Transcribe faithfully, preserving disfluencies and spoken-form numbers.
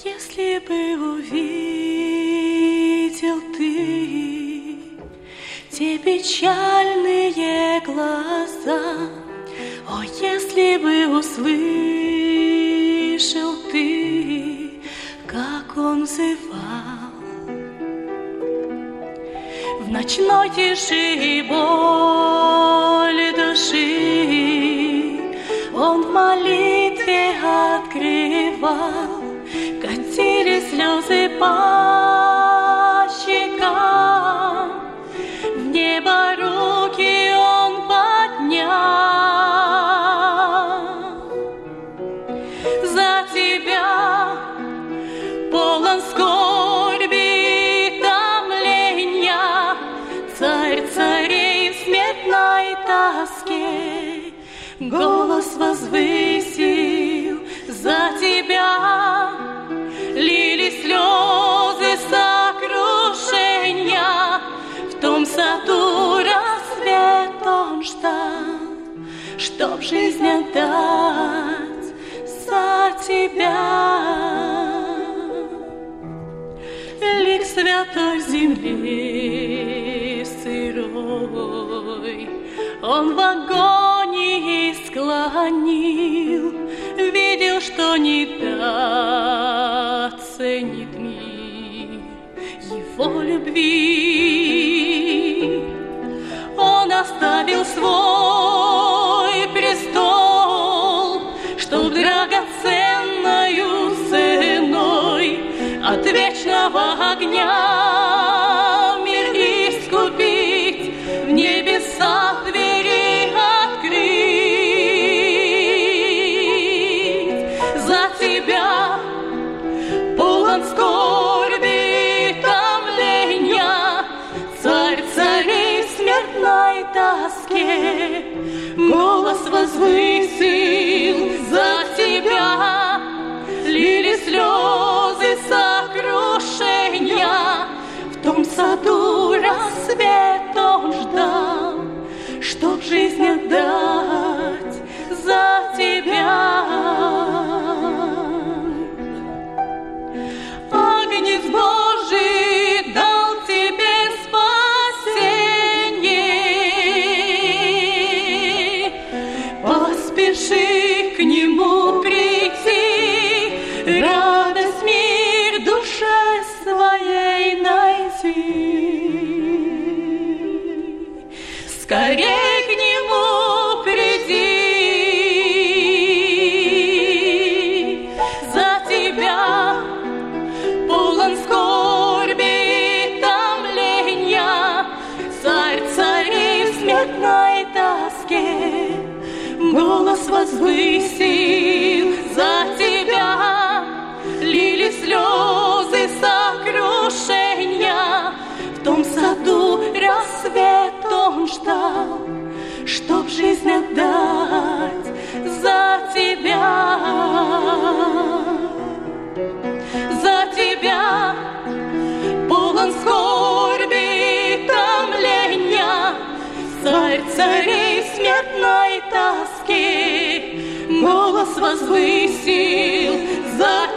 Если бы увидел ты те печальные глаза, о, если бы услышал ты, как он взывал в ночной тиши и боль души, он в молитве открывал, катили слезы по щекам, в небо руки он поднял. За тебя полон скорби и томления, царь царей в смертной тоске голос возвысил. За тебя лили слезы сокрушения, в том саду рассвет он ждал, чтоб жизнь отдать за тебя. Лик святой земли сырой он в агонии склонил, видел, что не доценит мир его любви. Он оставил свой престол, чтоб драгоценною ценой от вечного огня мир искупить, в небесах двери открыть. За тебя полон скорби и томления, царь царей в смертной тоске голос возвысил. За тебя лили слезы сокрушения, в том саду рассвет он ждал, чтоб жизнь отдать за тебя. Агнец Божий дал тебе спасение, поспеши к нему прийти, радость, мир душе своей найти. Скорей к нему приди. За тебя полон скорби и томления, царь царей в смертной тоске голос возвысил. За тебя лили слезы сокрушения, в том саду рассвет он ждал, чтоб жизнь отдать за тебя. За тебя полон скорби и томления, царь царей в смертной тоске голос возвысил. За